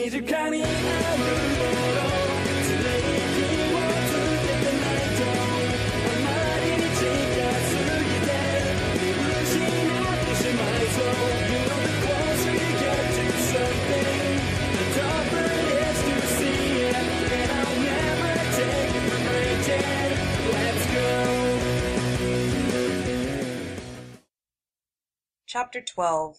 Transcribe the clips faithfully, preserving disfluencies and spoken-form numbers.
Chapter twelve.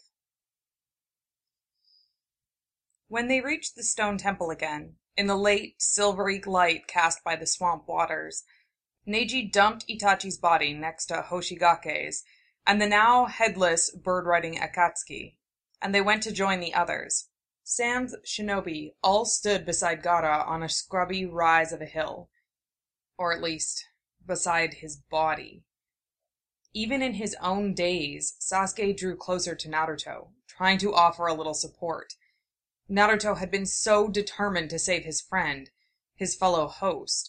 When they reached the stone temple again, in the late, silvery light cast by the swamp waters, Neji dumped Itachi's body next to Hoshigake's and the now headless bird-riding Akatsuki, and they went to join the others. Sans shinobi all stood beside Gaara on a scrubby rise of a hill, or at least, beside his body. Even in his own daze, Sasuke drew closer to Naruto, trying to offer a little support. Naruto had been so determined to save his friend, his fellow host.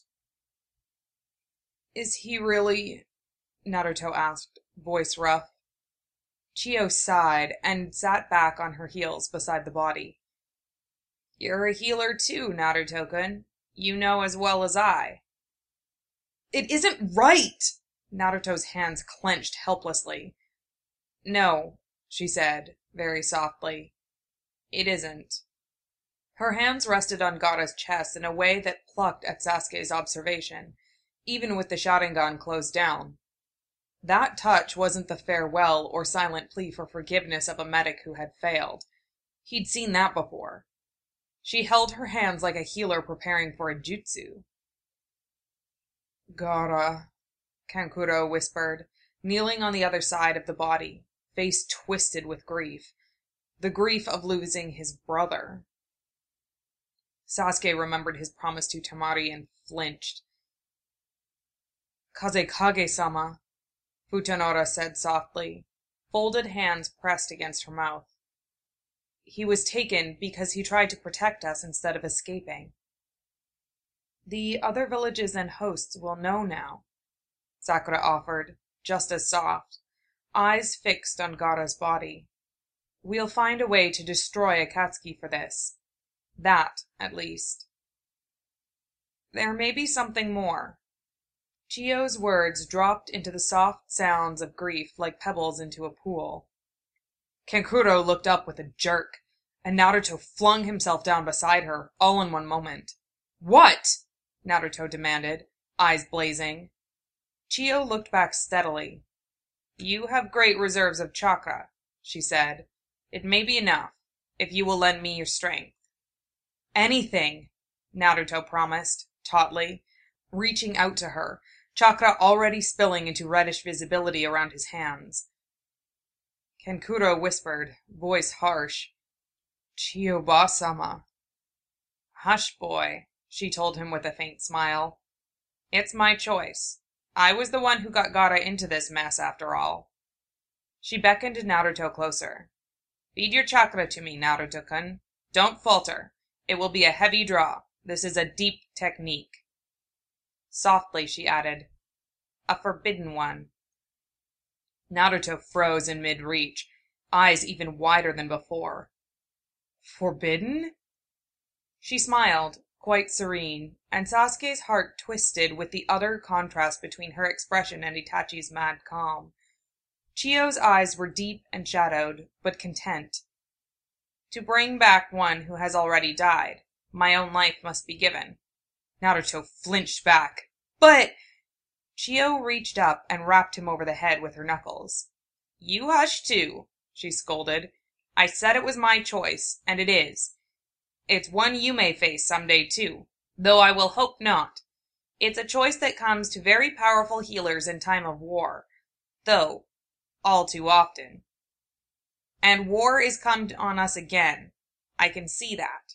"Is he really?" Naruto asked, voice rough. Chiyo sighed and sat back on her heels beside the body. "You're a healer too, Naruto-kun. You know as well as I." "It isn't right!" Naruto's hands clenched helplessly. "No," she said, very softly. "It isn't." Her hands rested on Gaara's chest in a way that plucked at Sasuke's observation, even with the Sharingan closed down. That touch wasn't the farewell or silent plea for forgiveness of a medic who had failed. He'd seen that before. She held her hands like a healer preparing for a jutsu. "Gaara," Kankuro whispered, kneeling on the other side of the body, face twisted with grief. The grief of losing his brother. Sasuke remembered his promise to Temari and flinched. "Kazekage-sama," Futonora said softly, folded hands pressed against her mouth. "He was taken because he tried to protect us instead of escaping." "The other villages and hosts will know now," Sakura offered, just as soft, eyes fixed on Gaara's body. "We'll find a way to destroy Akatsuki for this. That, at least." "There may be something more." Chiyo's words dropped into the soft sounds of grief like pebbles into a pool. Kankuro looked up with a jerk, and Naruto flung himself down beside her, all in one moment. "What?" Naruto demanded, eyes blazing. Chiyo looked back steadily. "You have great reserves of chakra," she said. "It may be enough, if you will lend me your strength." "Anything," Naruto promised, tautly, reaching out to her, chakra already spilling into reddish visibility around his hands. Kankuro whispered, voice harsh, "Chiyoba-sama." "Hush, boy," she told him with a faint smile. "It's my choice. I was the one who got Gaara into this mess, after all." She beckoned Naruto closer. "Feed your chakra to me, Naruto-kun. Don't falter. It will be a heavy draw. This is a deep technique." Softly she added, "A forbidden one." Naruto froze in mid-reach, eyes even wider than before. "Forbidden?" She smiled, quite serene, and Sasuke's heart twisted with the utter contrast between her expression and Itachi's mad calm. Chiyo's eyes were deep and shadowed, but content. "To bring back one who has already died, my own life must be given." Naruto flinched back. "But—" Chiyo reached up and rapped him over the head with her knuckles. "You hush too," she scolded. "I said it was my choice, and it is. It's one you may face someday too, though I will hope not. It's a choice that comes to very powerful healers in time of war, though all too often. And war is come on us again. I can see that."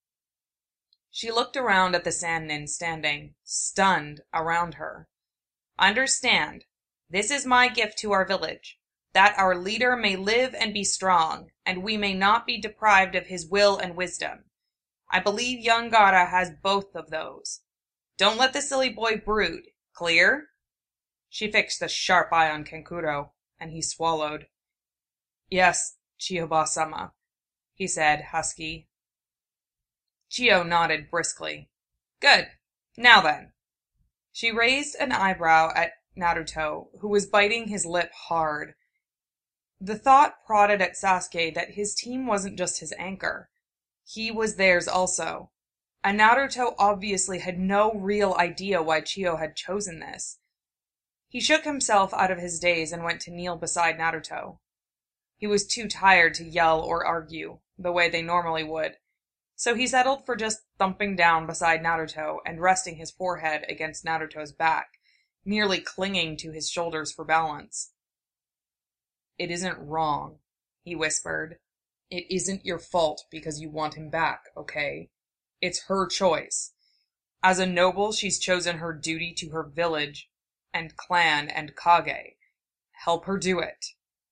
She looked around at the Sannin standing, stunned, around her. "Understand, this is my gift to our village, that our leader may live and be strong, and we may not be deprived of his will and wisdom. I believe young Gaara has both of those. Don't let the silly boy brood. Clear?" She fixed a sharp eye on Kankuro, and he swallowed. "Yes, Chiyoba-sama," he said, husky. Chiyo nodded briskly. Good. Now then. She raised an eyebrow at Naruto, who was biting his lip hard. The thought prodded at Sasuke that his team wasn't just his anchor. He was theirs also. And Naruto obviously had no real idea why Chiyo had chosen this. He shook himself out of his daze and went to kneel beside Naruto. He was too tired to yell or argue, the way they normally would, so he settled for just thumping down beside Naruto and resting his forehead against Naruto's back, nearly clinging to his shoulders for balance. It isn't wrong, he whispered. It isn't your fault because you want him back, okay? It's her choice. As a noble, she's chosen her duty to her village and clan and Kage. Help her do it.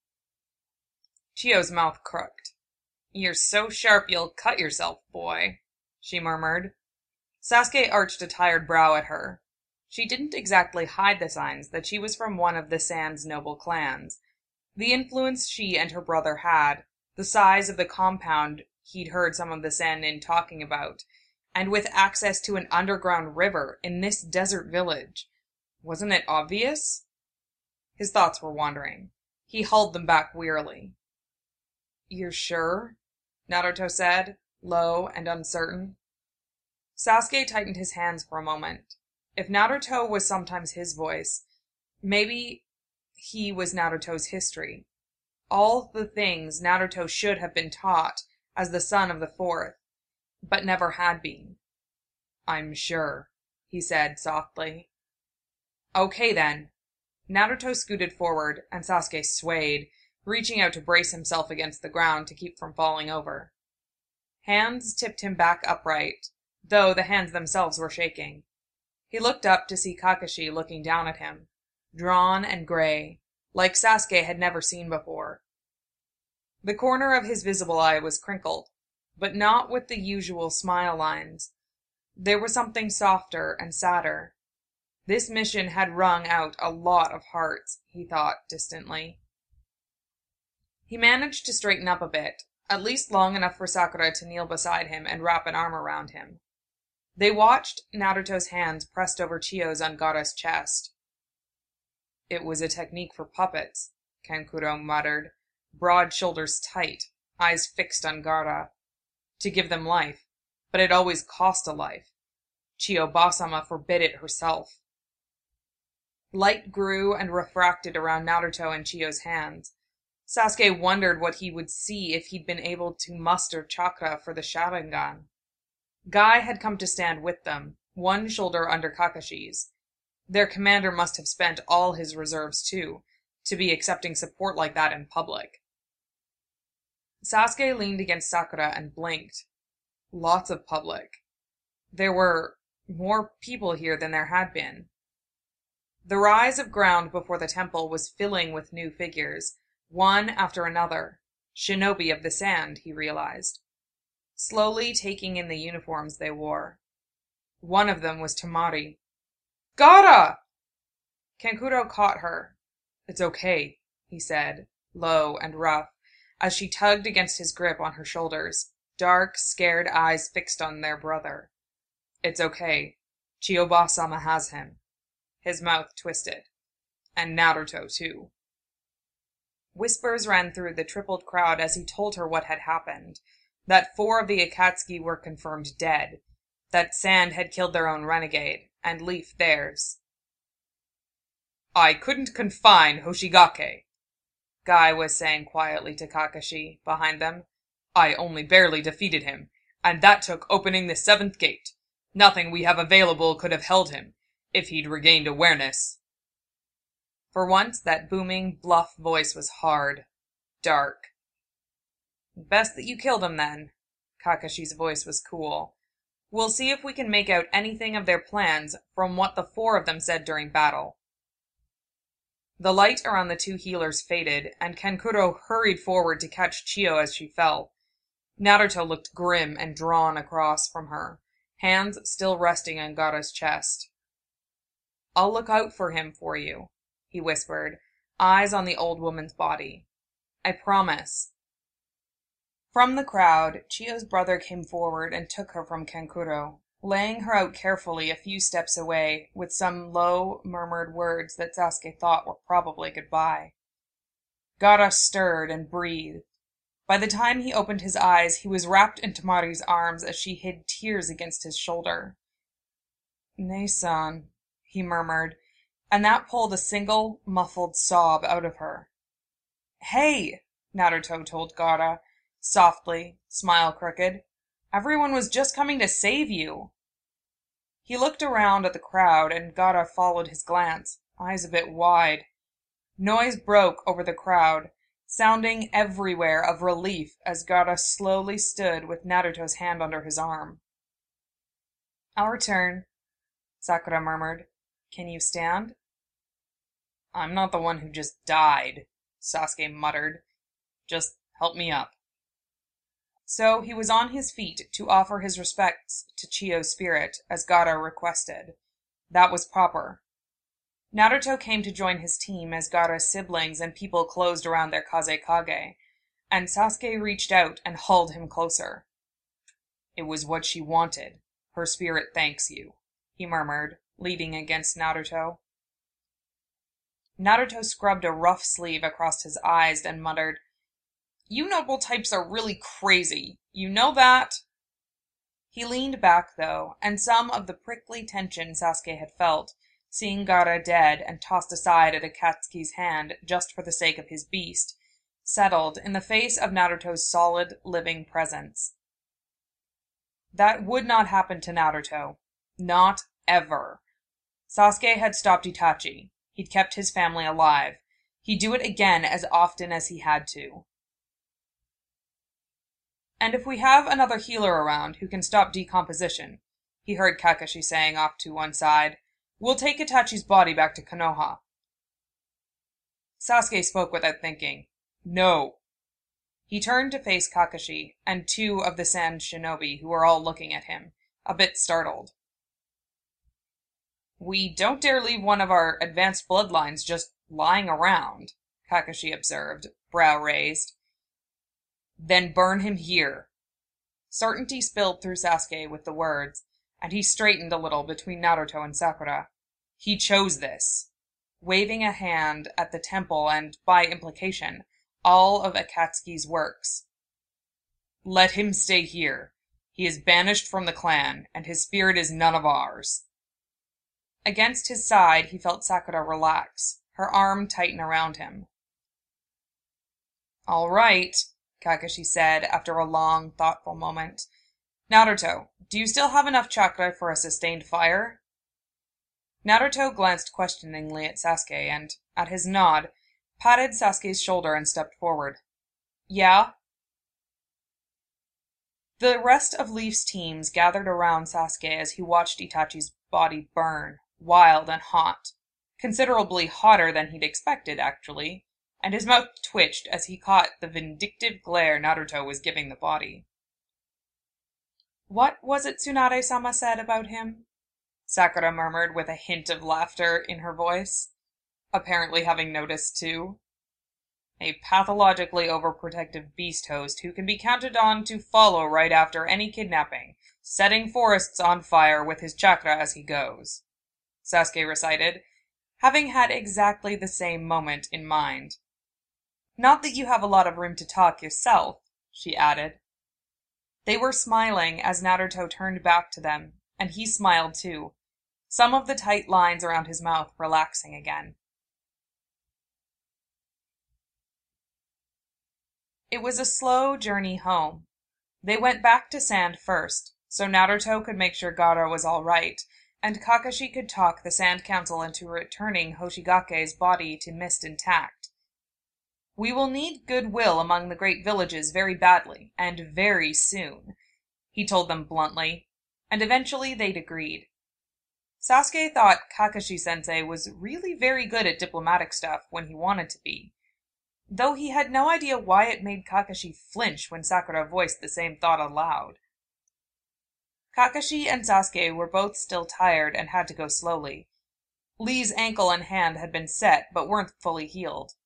Chiyo's mouth crooked. You're so sharp you'll cut yourself, boy, she murmured. Sasuke arched a tired brow at her. She didn't exactly hide the signs that she was from one of the Sand's noble clans. The influence she and her brother had, the size of the compound he'd heard some of the Sannin talking about, and with access to an underground river in this desert village. Wasn't it obvious? His thoughts were wandering. He hauled them back wearily. You're sure? Naruto said, low and uncertain. Sasuke tightened his hands for a moment. If Naruto was sometimes his voice, maybe he was Naruto's history. All the things Naruto should have been taught as the son of the fourth, but never had been. I'm sure, he said softly. Okay then. Naruto scooted forward, and Sasuke swayed, reaching out to brace himself against the ground to keep from falling over. Hands tipped him back upright, though the hands themselves were shaking. He looked up to see Kakashi looking down at him, drawn and gray, like Sasuke had never seen before. The corner of his visible eye was crinkled, but not with the usual smile lines. There was something softer and sadder. This mission had wrung out a lot of hearts, he thought distantly. He managed to straighten up a bit, at least long enough for Sakura to kneel beside him and wrap an arm around him. They watched Naruto's hands pressed over Chiyo's Angara's chest. It was a technique for puppets, Kankuro muttered, broad shoulders tight, eyes fixed on Gaara. To give them life, but it always cost a life. Chiyo-Basama forbid it herself. Light grew and refracted around Naruto and Chiyo's hands. Sasuke wondered what he would see if he'd been able to muster chakra for the Sharingan. Guy had come to stand with them, one shoulder under Kakashi's. Their commander must have spent all his reserves too, to be accepting support like that in public. Sasuke leaned against Sakura and blinked. Lots of public. There were more people here than there had been. The rise of ground before the temple was filling with new figures, one after another. Shinobi of the sand, he realized. Slowly taking in the uniforms they wore. One of them was Temari. Gaara! Kankuro caught her. It's okay, he said, low and rough, as she tugged against his grip on her shoulders, dark, scared eyes fixed on their brother. It's okay. Chiyo-Basama has him. His mouth twisted. And Naruto, too. Whispers ran through the tripled crowd as he told her what had happened. That four of the Akatsuki were confirmed dead. That Sand had killed their own renegade, and Leaf theirs. I couldn't confine Hoshigake, Guy was saying quietly to Kakashi, behind them. I only barely defeated him, and that took opening the seventh gate. Nothing we have available could have held him, if he'd regained awareness. For once, that booming, bluff voice was hard, dark. Best that you killed him, then. Kakashi's voice was cool. We'll see if we can make out anything of their plans from what the four of them said during battle. The light around the two healers faded, and Kankuro hurried forward to catch Chiyo as she fell. Naruto looked grim and drawn across from her, hands still resting on Gaara's chest. I'll look out for him for you, he whispered, eyes on the old woman's body. I promise. From the crowd, Chiyo's brother came forward and took her from Kankuro, laying her out carefully a few steps away, with some low, murmured words that Sasuke thought were probably goodbye. Gaara stirred and breathed. By the time he opened his eyes, he was wrapped in Temari's arms as she hid tears against his shoulder. "Nei-san," he murmured, and that pulled a single, muffled sob out of her. "Hey!" Naruto told Gaara, softly, smile crooked. "Everyone was just coming to save you." He looked around at the crowd, and Gaara followed his glance, eyes a bit wide. Noise broke over the crowd, sounding everywhere of relief as Gaara slowly stood with Naruto's hand under his arm. "Our turn," Sakura murmured. "Can you stand?" "I'm not the one who just died," Sasuke muttered. "Just help me up." So he was on his feet to offer his respects to Chiyo's spirit, as Gaara requested. That was proper. Naruto came to join his team as Gaara's siblings and people closed around their Kazekage, and Sasuke reached out and hauled him closer. "It was what she wanted. Her spirit thanks you," he murmured, leaning against Naruto. Naruto scrubbed a rough sleeve across his eyes and muttered, "You noble types are really crazy. You know that?" He leaned back, though, and some of the prickly tension Sasuke had felt, seeing Gaara dead and tossed aside at Akatsuki's hand just for the sake of his beast, settled in the face of Naruto's solid, living presence. That would not happen to Naruto. Not ever. Sasuke had stopped Itachi. He'd kept his family alive. He'd do it again as often as he had to. "And if we have another healer around who can stop decomposition," he heard Kakashi saying off to one side, "we'll take Itachi's body back to Konoha." Sasuke spoke without thinking. "No." He turned to face Kakashi and two of the Sand Shinobi who were all looking at him, a bit startled. "We don't dare leave one of our advanced bloodlines just lying around," Kakashi observed, brow raised. "Then burn him here." Certainty spilled through Sasuke with the words, and he straightened a little between Naruto and Sakura. "He chose this," waving a hand at the temple and, by implication, all of Akatsuki's works. "Let him stay here. He is banished from the clan, and his spirit is none of ours." Against his side, he felt Sakura relax, her arm tighten around him. "All right," Kakashi said after a long, thoughtful moment. "Naruto, do you still have enough chakra for a sustained fire?" Naruto glanced questioningly at Sasuke and, at his nod, patted Sasuke's shoulder and stepped forward. "Yeah?" The rest of Leaf's teams gathered around Sasuke as he watched Itachi's body burn, wild and hot, considerably hotter than he'd expected, actually, and his mouth twitched as he caught the vindictive glare Naruto was giving the body. "What was it Tsunade-sama said about him?" Sakura murmured with a hint of laughter in her voice, apparently having noticed too. "A pathologically overprotective beast host who can be counted on to follow right after any kidnapping, setting forests on fire with his chakra as he goes," Sasuke recited, having had exactly the same moment in mind. "Not that you have a lot of room to talk yourself," she added. They were smiling as Naruto turned back to them, and he smiled too, some of the tight lines around his mouth relaxing again. It was a slow journey home. They went back to Sand first, so Naruto could make sure Gaara was all right, and Kakashi could talk the Sand Council into returning Hoshigake's body to Mist intact. "We will need goodwill among the great villages very badly, and very soon," he told them bluntly, and eventually they'd agreed. Sasuke thought Kakashi-sensei was really very good at diplomatic stuff when he wanted to be, though he had no idea why it made Kakashi flinch when Sakura voiced the same thought aloud. Kakashi and Sasuke were both still tired and had to go slowly. Lee's ankle and hand had been set, but weren't fully healed.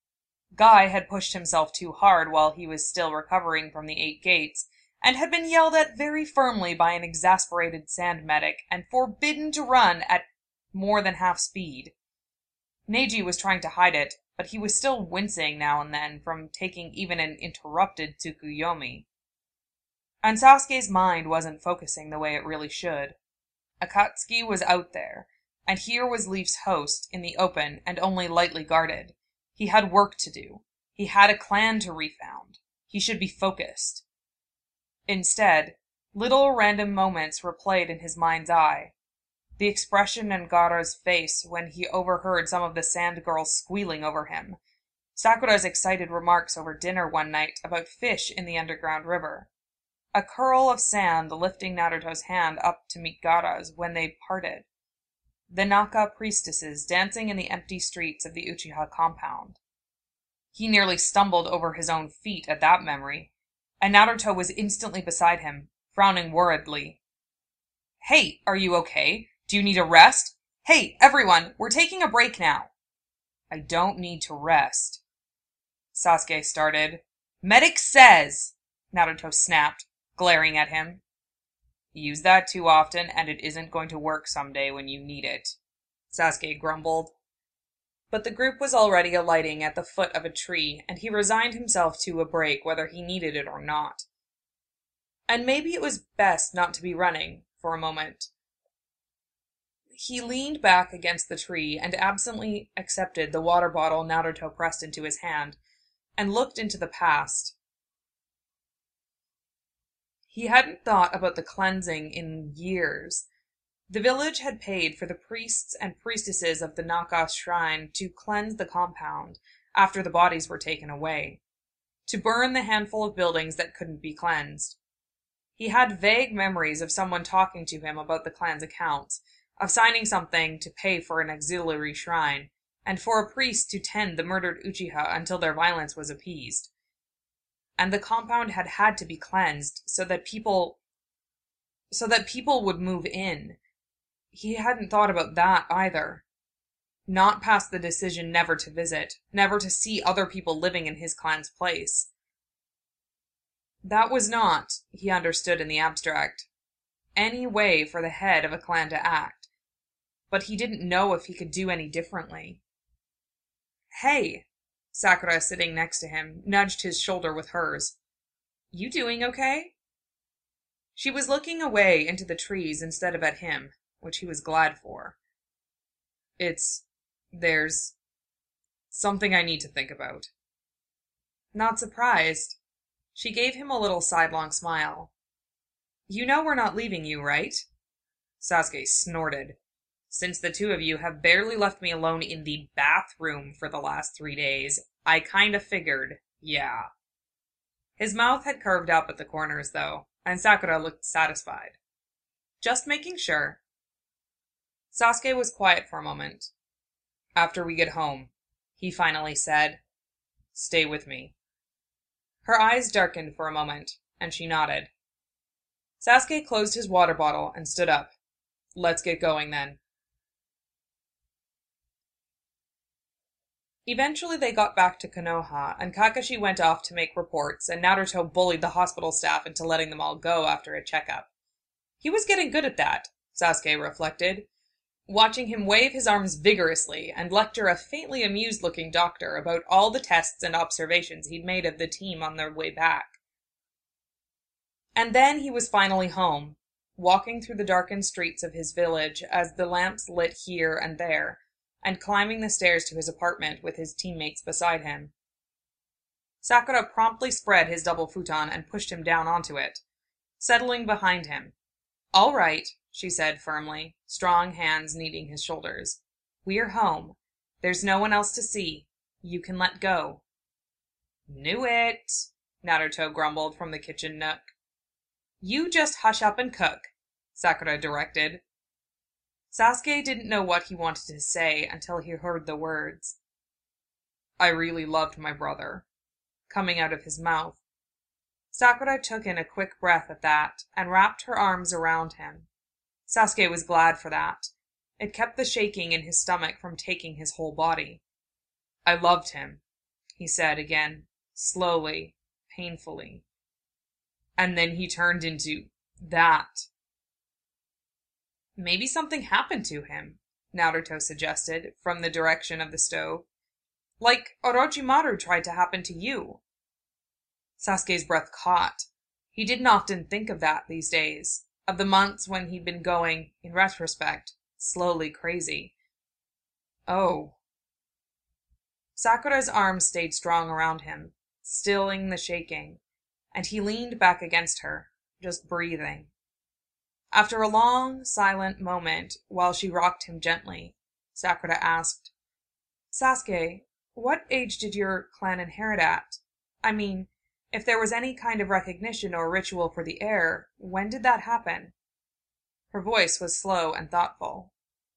Guy had pushed himself too hard while he was still recovering from the eight gates, and had been yelled at very firmly by an exasperated sand medic and forbidden to run at more than half speed. Neji was trying to hide it, but he was still wincing now and then from taking even an interrupted Tsukuyomi. And Sasuke's mind wasn't focusing the way it really should. Akatsuki was out there, and here was Leaf's host in the open and only lightly guarded. He had work to do. He had a clan to refound. He should be focused. Instead, little random moments replayed in his mind's eye. The expression in Gaara's face when he overheard some of the sand girls squealing over him. Sakura's excited remarks over dinner one night about fish in the underground river. A curl of sand lifting Naruto's hand up to meet Gaara's when they parted. The Naka priestesses dancing in the empty streets of the Uchiha compound. He nearly stumbled over his own feet at that memory, and Naruto was instantly beside him, frowning worriedly. "Hey, are you okay? Do you need a rest? Hey, everyone, we're taking a break now." "I don't need to rest." Sasuke started. "Medic says!" Naruto snapped, glaring at him. "Use that too often, and it isn't going to work someday when you need it," Sasuke grumbled. But the group was already alighting at the foot of a tree, and he resigned himself to a break whether he needed it or not. And maybe it was best not to be running, for a moment. He leaned back against the tree and absently accepted the water bottle Naruto pressed into his hand, and looked into the past. He hadn't thought about the cleansing in years. The village had paid for the priests and priestesses of the Naka shrine to cleanse the compound after the bodies were taken away, to burn the handful of buildings that couldn't be cleansed. He had vague memories of someone talking to him about the clan's accounts, of signing something to pay for an auxiliary shrine, and for a priest to tend the murdered Uchiha until their violence was appeased. And the compound had had to be cleansed so that people... so that people would move in. He hadn't thought about that either. Not past the decision never to visit, never to see other people living in his clan's place. That was not, he understood in the abstract, any way for the head of a clan to act. But he didn't know if he could do any differently. "Hey!" Sakura, sitting next to him, nudged his shoulder with hers. "You doing okay?" She was looking away into the trees instead of at him, which he was glad for. It's... there's... something I need to think about." Not surprised. She gave him a little sidelong smile. "You know we're not leaving you, right?" Sasuke snorted. "Since the two of you have barely left me alone in the bathroom for the last three days, I kinda figured, yeah." His mouth had curved up at the corners, though, and Sakura looked satisfied. "Just making sure." Sasuke was quiet for a moment. "After we get home," he finally said, "stay with me." Her eyes darkened for a moment, and she nodded. Sasuke closed his water bottle and stood up. "Let's get going, then." Eventually they got back to Konoha, and Kakashi went off to make reports, and Naruto bullied the hospital staff into letting them all go after a checkup. He was getting good at that, Sasuke reflected, watching him wave his arms vigorously and lecture a faintly amused-looking doctor about all the tests and observations he'd made of the team on their way back. And then he was finally home, walking through the darkened streets of his village as the lamps lit here and there, and climbing the stairs to his apartment with his teammates beside him. Sakura promptly spread his double futon and pushed him down onto it, settling behind him. "All right," she said firmly, strong hands kneading his shoulders. "We're home. There's no one else to see. You can let go." "Knew it," Naruto grumbled from the kitchen nook. "You just hush up and cook," Sakura directed. Sasuke didn't know what he wanted to say until he heard the words. "I really loved my brother," coming out of his mouth. Sakura took in a quick breath at that, and wrapped her arms around him. Sasuke was glad for that. It kept the shaking in his stomach from taking his whole body. "I loved him. he said again, slowly, painfully. And then he turned into that. Maybe something happened to him, Naruto suggested, from the direction of the stove. Like Orochimaru tried to happen to you. Sasuke's breath caught. He didn't often think of that these days, of the months when he'd been going, in retrospect, slowly crazy. Oh. Sakura's arms stayed strong around him, stilling the shaking, and he leaned back against her, just breathing. After a long, silent moment, while she rocked him gently, Sakura asked, Sasuke, what age did your clan inherit at? I mean, if there was any kind of recognition or ritual for the heir, when did that happen? Her voice was slow and thoughtful.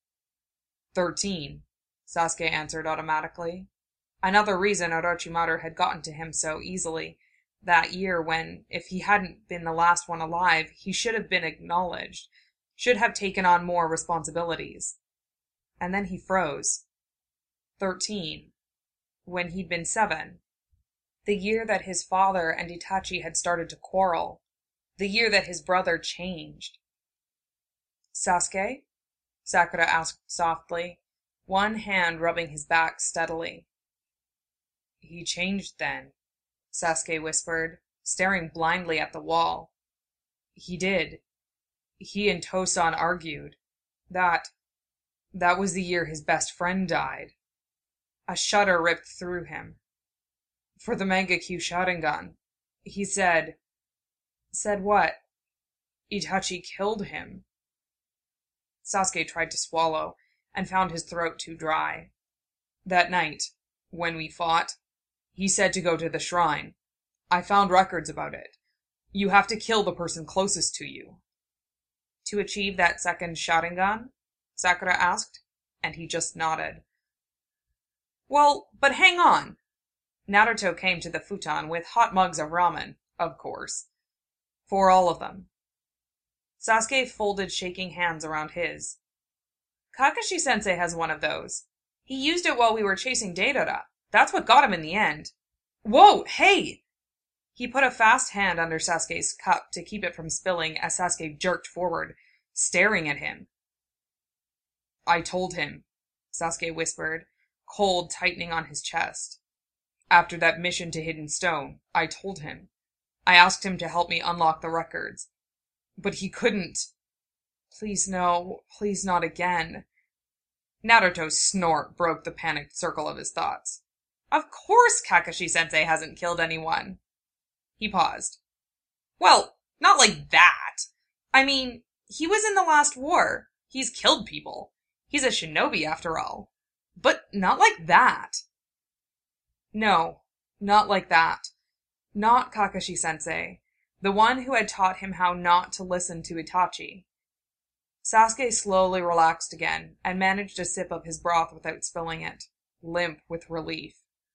Thirteen, Sasuke answered automatically. Another reason Orochimaru had gotten to him so easily, that year when, if he hadn't been the last one alive, he should have been acknowledged, should have taken on more responsibilities. And then he froze. Thirteen. When he'd been seven. The year that his father and Itachi had started to quarrel. The year that his brother changed. Sasuke? Sakura asked softly, one hand rubbing his back steadily. He changed then, Sasuke whispered, staring blindly at the wall. He did. He and Tosan argued. That... that was the year his best friend died. A shudder ripped through him. For the Mangekyo Sharingan, he said... Said what? Itachi killed him. Sasuke tried to swallow, and found his throat too dry. That night, when we fought, he said to go to the shrine. I found records about it. You have to kill the person closest to you. To achieve that second Sharingan? Sakura asked, and he just nodded. Well, but hang on! Naruto came to the futon with hot mugs of ramen, of course. For all of them. Sasuke folded shaking hands around his. Kakashi-sensei has one of those. He used it while we were chasing Deidara. That's what got him in the end. Whoa, hey! He put a fast hand under Sasuke's cup to keep it from spilling as Sasuke jerked forward, staring at him. I told him, Sasuke whispered, cold tightening on his chest. After that mission to Hidden Stone, I told him. I asked him to help me unlock the records. But he couldn't. Please no, please not again. Naruto's snort broke the panicked circle of his thoughts. Of course Kakashi-sensei hasn't killed anyone. He paused. Well, not like that. I mean, he was in the last war. He's killed people. He's a shinobi after all. But not like that. No, not like that. Not Kakashi-sensei, the one who had taught him how not to listen to Itachi. Sasuke slowly relaxed again, and managed a sip of his broth without spilling it, limp with relief.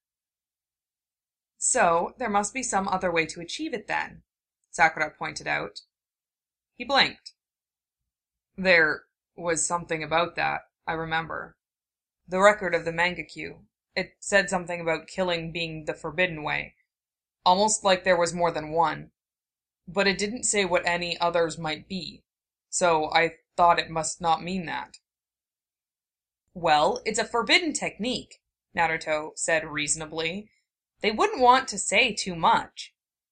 So, there must be some other way to achieve it then, Sakura pointed out. He blinked. There was something about that, I remember. The record of the Mangekyo. It said something about killing being the forbidden way. Almost like there was more than one. But it didn't say what any others might be. So I thought it must not mean that. Well, it's a forbidden technique, Naruto said reasonably. They wouldn't want to say too much.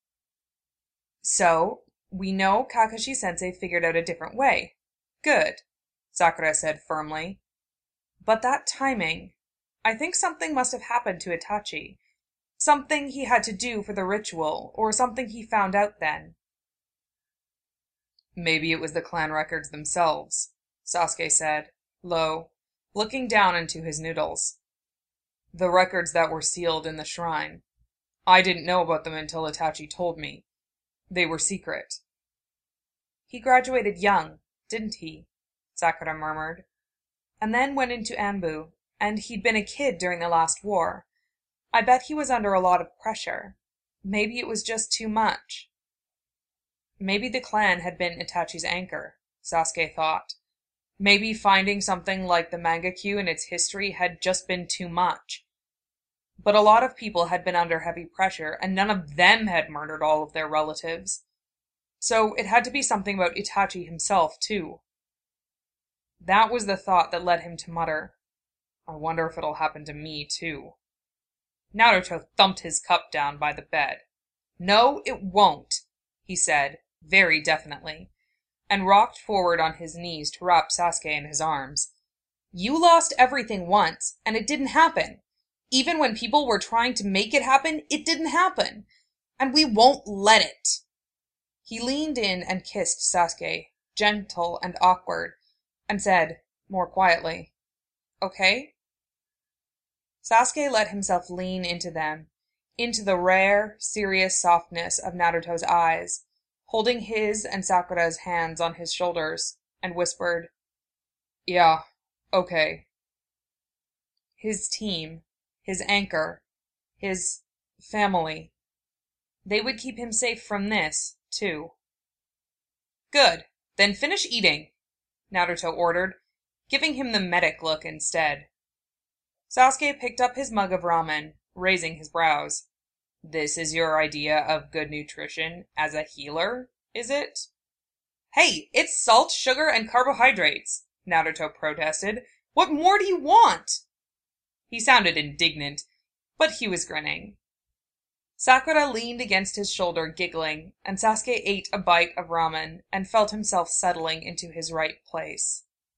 So, we know Kakashi-sensei figured out a different way. Good, Sakura said firmly. But that timing, I think something must have happened to Itachi. Something he had to do for the ritual, or something he found out then. Maybe it was the clan records themselves, Sasuke said, low, looking down into his noodles. The records that were sealed in the shrine. I didn't know about them until Itachi told me. They were secret. He graduated young, didn't he? Sakura murmured. And then went into Anbu, and he'd been a kid during the last war. I bet he was under a lot of pressure. Maybe it was just too much. Maybe the clan had been Itachi's anchor, Sasuke thought. Maybe finding something like the Mangekyo and its history had just been too much. But a lot of people had been under heavy pressure, and none of them had murdered all of their relatives. So it had to be something about Itachi himself, too. That was the thought that led him to mutter, I wonder if it'll happen to me, too. Naruto thumped his cup down by the bed. No, it won't, he said, very definitely, and rocked forward on his knees to wrap Sasuke in his arms. You lost everything once, and it didn't happen. Even when people were trying to make it happen, it didn't happen. And we won't let it. He leaned in and kissed Sasuke, gentle and awkward, and said, more quietly, Okay? Sasuke let himself lean into them, into the rare, serious softness of Naruto's eyes, holding his and Sakura's hands on his shoulders, and whispered, Yeah, okay. His team, his anchor, his family. They would keep him safe from this, too. Good, then finish eating, Naruto ordered, giving him the medic look instead. Sasuke picked up his mug of ramen, raising his brows. This is your idea of good nutrition as a healer, is it? Hey, it's salt, sugar, and carbohydrates, Naruto protested. What more do you want? He sounded indignant, but he was grinning. Sakura leaned against his shoulder, giggling, and Sasuke ate a bite of ramen and felt himself settling into his right place.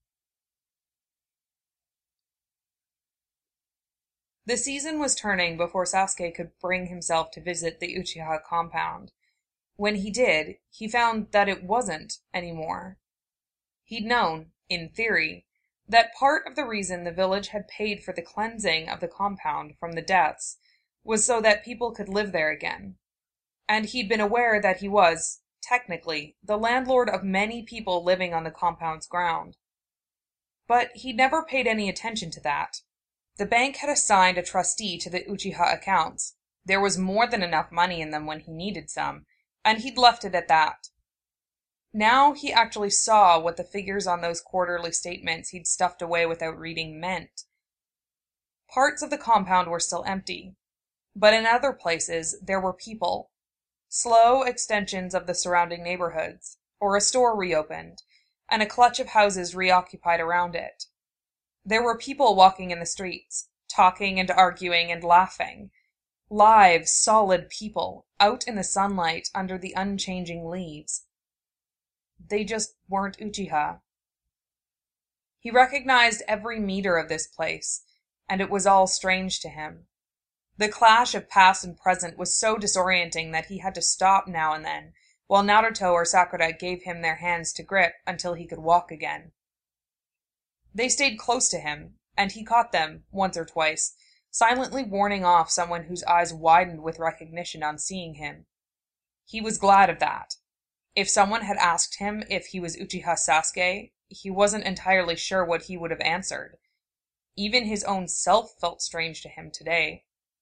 The season was turning before Sasuke could bring himself to visit the Uchiha compound. When he did, he found that it wasn't anymore. He'd known, in theory, that part of the reason the village had paid for the cleansing of the compound from the deaths was so that people could live there again. And he'd been aware that he was, technically, the landlord of many people living on the compound's ground. But he'd never paid any attention to that. The bank had assigned a trustee to the Uchiha accounts. There was more than enough money in them when he needed some, and he'd left it at that. Now he actually saw what the figures on those quarterly statements he'd stuffed away without reading meant. Parts of the compound were still empty, but in other places there were people, slow extensions of the surrounding neighborhoods, or a store reopened, and a clutch of houses reoccupied around it. There were people walking in the streets, talking and arguing and laughing. Live, solid people, out in the sunlight under the unchanging leaves. They just weren't Uchiha. He recognized every meter of this place, and it was all strange to him. The clash of past and present was so disorienting that he had to stop now and then, while Naruto or Sakura gave him their hands to grip until he could walk again. They stayed close to him, and he caught them, once or twice, silently warning off someone whose eyes widened with recognition on seeing him. He was glad of that. If someone had asked him if he was Uchiha Sasuke, he wasn't entirely sure what he would have answered. Even his own self felt strange to him today.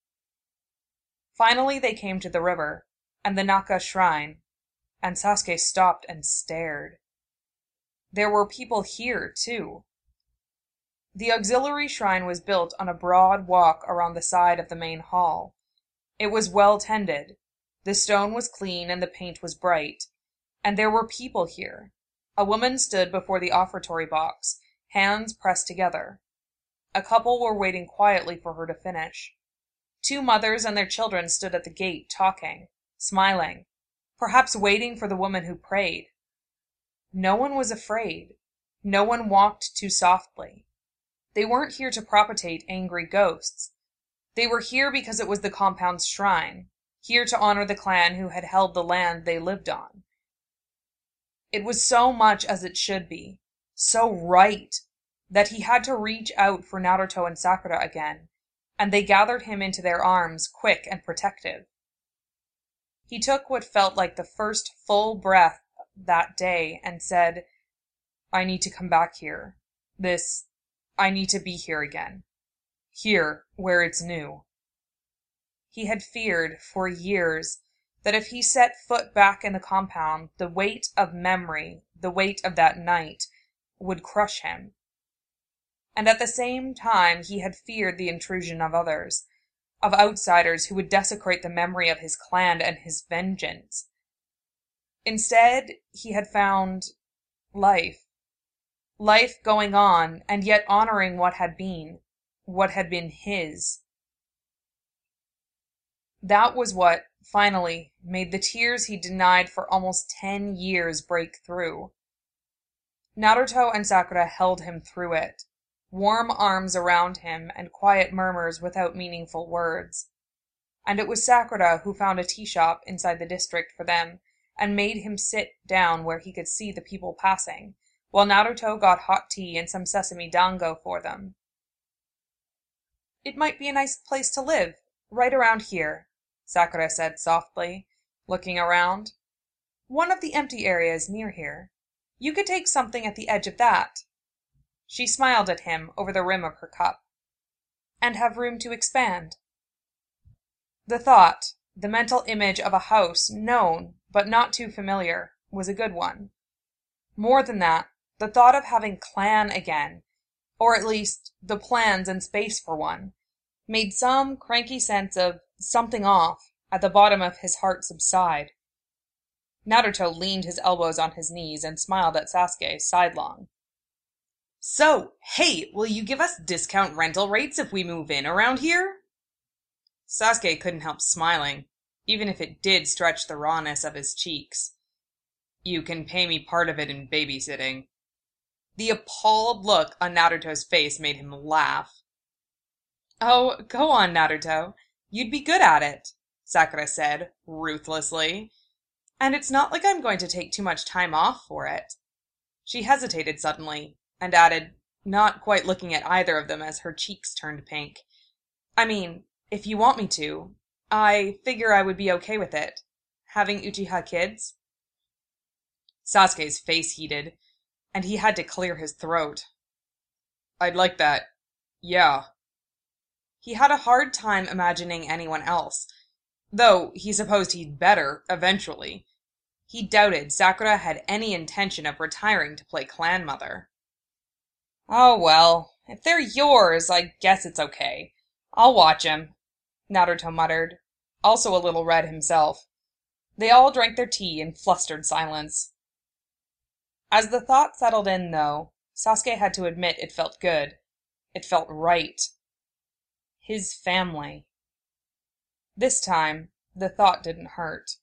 Finally they came to the river, and the Naka shrine, and Sasuke stopped and stared. There were people here, too. The auxiliary shrine was built on a broad walk around the side of the main hall. It was well tended, the stone was clean and the paint was bright, and there were people here. A woman stood before the offertory box, hands pressed together. A couple were waiting quietly for her to finish. Two mothers and their children stood at the gate talking, smiling, perhaps waiting for the woman who prayed. No one was afraid. No one walked too softly. They weren't here to propitiate angry ghosts. They were here because it was the compound's shrine, here to honor the clan who had held the land they lived on. It was so much as it should be, so right, that he had to reach out for Naruto and Sakura again, and they gathered him into their arms, quick and protective. He took what felt like the first full breath that day and said, I need to come back here. This... I need to be here again. Here, where it's new. He had feared, for years, that if he set foot back in the compound, the weight of memory, the weight of that night, would crush him. And at the same time he had feared the intrusion of others, of outsiders who would desecrate the memory of his clan and his vengeance. Instead, he had found life. Life going on, and yet honoring what had been, what had been his. That was what, finally, made the tears he denied for almost ten years break through. Naruto and Sakura held him through it, warm arms around him and quiet murmurs without meaningful words. And it was Sakura who found a tea shop inside the district for them and made him sit down where he could see the people passing, while Naruto got hot tea and some sesame dango for them. "It might be a nice place to live, right around here," Sakura said softly, looking around. "One of the empty areas near here. You could take something at the edge of that." She smiled at him over the rim of her cup. "And have room to expand." The thought, the mental image of a house known, but not too familiar, was a good one. More than that, the thought of having clan again, or at least the plans and space for one, made some cranky sense of something off at the bottom of his heart subside. Naruto leaned his elbows on his knees and smiled at Sasuke sidelong. "So, hey, will you give us discount rental rates if we move in around here?" Sasuke couldn't help smiling, even if it did stretch the rawness of his cheeks. "You can pay me part of it in babysitting." The appalled look on Naruto's face made him laugh. "Oh, go on, Naruto. You'd be good at it," Sakura said, ruthlessly. "And it's not like I'm going to take too much time off for it." She hesitated suddenly, and added, not quite looking at either of them as her cheeks turned pink, "I mean, if you want me to, I figure I would be okay with it. Having Uchiha kids?" Sasuke's face heated, and he had to clear his throat. "I'd like that. Yeah." He had a hard time imagining anyone else, though he supposed he'd better, eventually. He doubted Sakura had any intention of retiring to play clan mother. "Oh well, if they're yours, I guess it's okay. I'll watch 'em," Naruto muttered, also a little red himself. They all drank their tea in flustered silence. As the thought settled in, though, Sasuke had to admit it felt good. It felt right. His family. This time, the thought didn't hurt.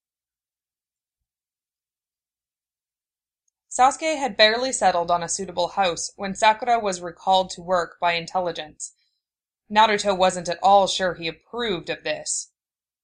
Sasuke had barely settled on a suitable house when Sakura was recalled to work by intelligence. Naruto wasn't at all sure he approved of this.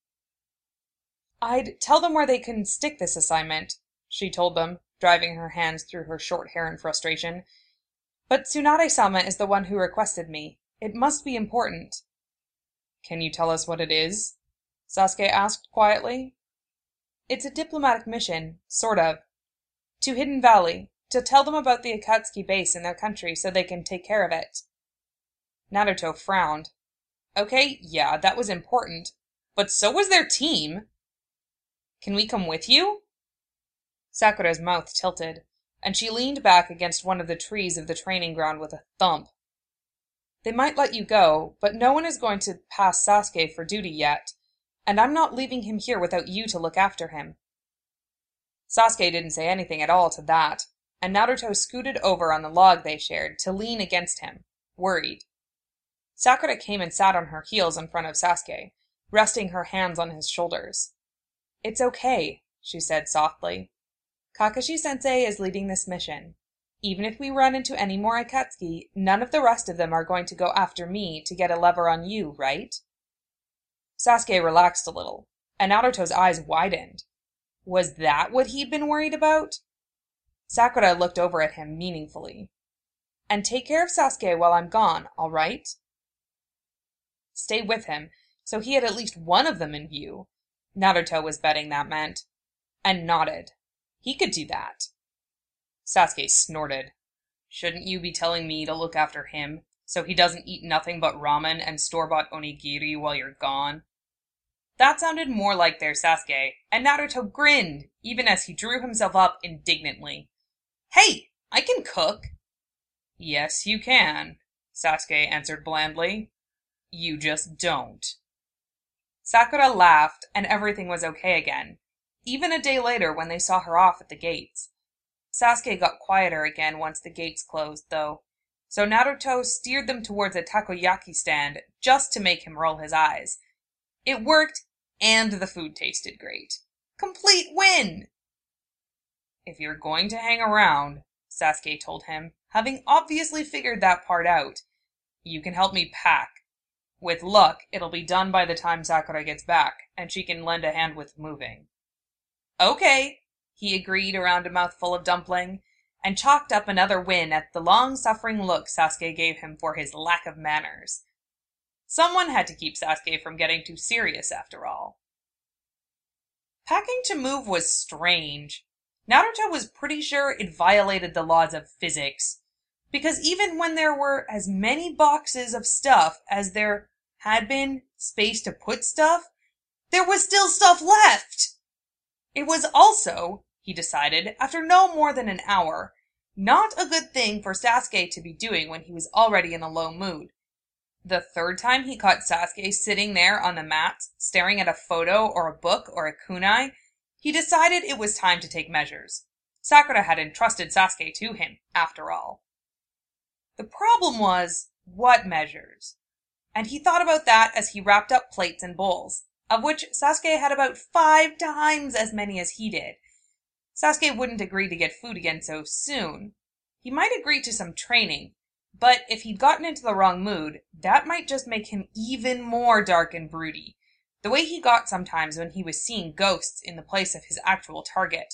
"I'd tell them where they can stick this assignment," she told them, driving her hands through her short hair in frustration. "But Tsunade-sama is the one who requested me. It must be important." "Can you tell us what it is?" Sasuke asked quietly. "It's a diplomatic mission, sort of. To Hidden Valley, to tell them about the Akatsuki base in their country so they can take care of it." Naruto frowned. Okay, yeah, that was important, but so was their team. "Can we come with you?" Sakura's mouth tilted, and she leaned back against one of the trees of the training ground with a thump. "They might let you go, but no one is going to pass Sasuke for duty yet, and I'm not leaving him here without you to look after him." Sasuke didn't say anything at all to that, and Naruto scooted over on the log they shared to lean against him, worried. Sakura came and sat on her heels in front of Sasuke, resting her hands on his shoulders. "It's okay," she said softly. "Kakashi-sensei is leading this mission. Even if we run into any more Akatsuki, none of the rest of them are going to go after me to get a lever on you, right?" Sasuke relaxed a little, and Naruto's eyes widened. Was that what he'd been worried about? Sakura looked over at him meaningfully. "And take care of Sasuke while I'm gone, all right?" Stay with him, so he had at least one of them in view. Naruto was betting that meant. And nodded. He could do that. Sasuke snorted. "Shouldn't you be telling me to look after him, so he doesn't eat nothing but ramen and store-bought onigiri while you're gone?" That sounded more like their Sasuke, and Naruto grinned, even as he drew himself up indignantly. "Hey, I can cook!" "Yes, you can," Sasuke answered blandly. "You just don't." Sakura laughed, and everything was okay again, even a day later when they saw her off at the gates. Sasuke got quieter again once the gates closed, though, so Naruto steered them towards a takoyaki stand just to make him roll his eyes. It worked, and the food tasted great. Complete win! If you're going to hang around, Sasuke told him, having obviously figured that part out, you can help me pack. With luck, it'll be done by the time Sakura gets back, and she can lend a hand with moving. Okay, he agreed around a mouthful of dumpling, and chalked up another win at the long-suffering look Sasuke gave him for his lack of manners. Someone had to keep Sasuke from getting too serious after all. Packing to move was strange. Naruto was pretty sure it violated the laws of physics, because even when there were as many boxes of stuff as there had been space to put stuff, there was still stuff left! It was also, he decided, after no more than an hour, not a good thing for Sasuke to be doing when he was already in a low mood. The third time he caught Sasuke sitting there on the mat, staring at a photo or a book or a kunai, he decided it was time to take measures. Sakura had entrusted Sasuke to him, after all. The problem was, what measures? And he thought about that as he wrapped up plates and bowls, of which Sasuke had about five times as many as he did. Sasuke wouldn't agree to get food again so soon. He might agree to some training, but if he'd gotten into the wrong mood, that might just make him even more dark and broody, the way he got sometimes when he was seeing ghosts in the place of his actual target.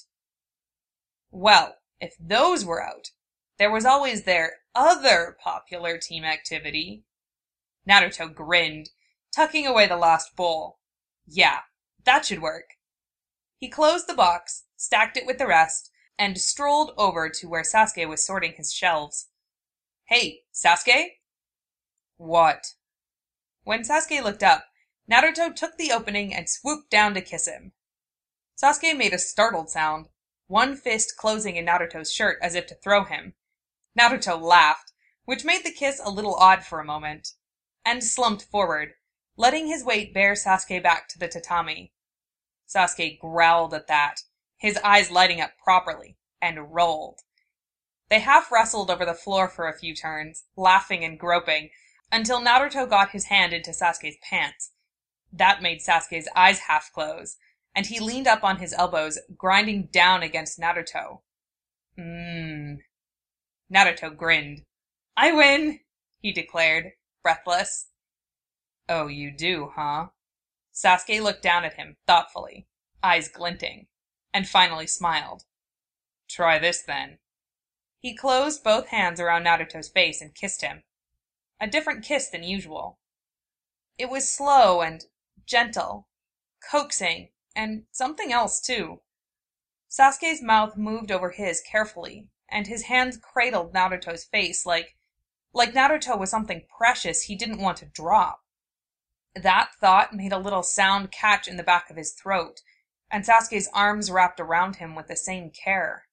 Well, if those were out, there was always their other popular team activity. Naruto grinned, tucking away the last bowl. Yeah, that should work. He closed the box, stacked it with the rest, and strolled over to where Sasuke was sorting his shelves. Hey, Sasuke? What? When Sasuke looked up, Naruto took the opening and swooped down to kiss him. Sasuke made a startled sound, one fist closing in Naruto's shirt as if to throw him. Naruto laughed, which made the kiss a little odd for a moment, and slumped forward, letting his weight bear Sasuke back to the tatami. Sasuke growled at that, his eyes lighting up properly, and rolled. They half wrestled over the floor for a few turns, laughing and groping, until Naruto got his hand into Sasuke's pants. That made Sasuke's eyes half close, and he leaned up on his elbows, grinding down against Naruto. Mmm. Naruto grinned. I win, he declared, breathless. Oh, you do, huh? Sasuke looked down at him, thoughtfully, eyes glinting, and finally smiled. Try this, then. He closed both hands around Naruto's face and kissed him. A different kiss than usual. It was slow and gentle, coaxing, and something else, too. Sasuke's mouth moved over his carefully, and his hands cradled Naruto's face like, like Naruto was something precious he didn't want to drop. That thought made a little sound catch in the back of his throat, and Sasuke's arms wrapped around him with the same care.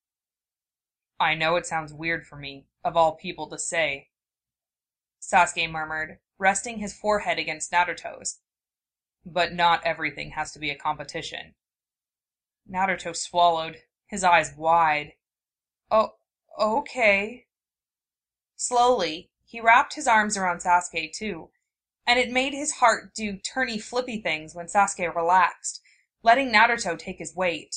I know it sounds weird for me, of all people to say, Sasuke murmured, resting his forehead against Naruto's. But not everything has to be a competition. Naruto swallowed, his eyes wide. Oh, okay. Slowly, he wrapped his arms around Sasuke too, and it made his heart do turny-flippy things when Sasuke relaxed, letting Naruto take his weight.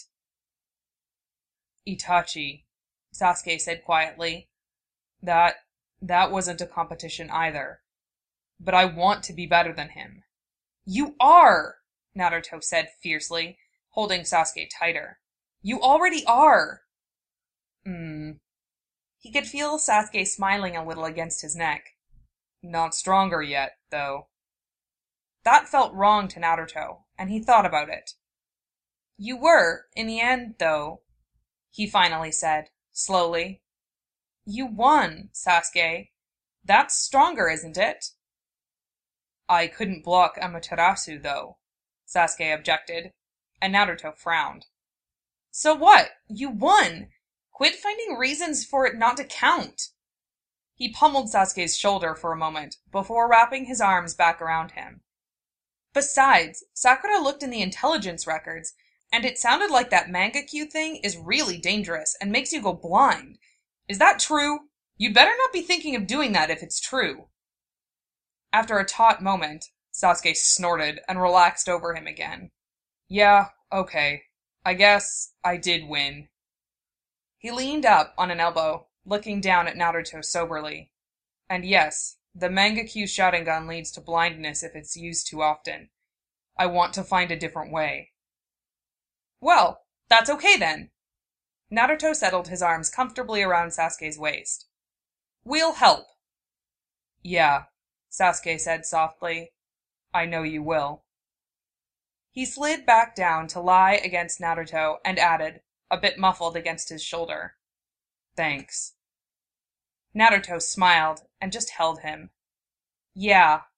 Itachi, Sasuke said quietly, that, that wasn't a competition either. But I want to be better than him. You are, Naruto said fiercely, holding Sasuke tighter. You already are. Hmm. He could feel Sasuke smiling a little against his neck. Not stronger yet, though. That felt wrong to Naruto, and he thought about it. You were, in the end, though, he finally said, slowly. You won, Sasuke. That's stronger, isn't it? I couldn't block Amaterasu, though, Sasuke objected, and Naruto frowned. So what? You won! Quit finding reasons for it not to count! He pummeled Sasuke's shoulder for a moment, before wrapping his arms back around him. Besides, Sakura looked in the intelligence records, and it sounded like that Mangekyu thing is really dangerous and makes you go blind. Is that true? You'd better not be thinking of doing that if it's true. After a taut moment, Sasuke snorted and relaxed over him again. Yeah, okay. I guess I did win. He leaned up on an elbow, looking down at Naruto soberly. And yes, the Mangekyu Sharingan leads to blindness if it's used too often. I want to find a different way. Well, that's okay then. Naruto settled his arms comfortably around Sasuke's waist. We'll help. Yeah, Sasuke said softly. I know you will. He slid back down to lie against Naruto and added, a bit muffled against his shoulder. Thanks. Naruto smiled and just held him. Yeah,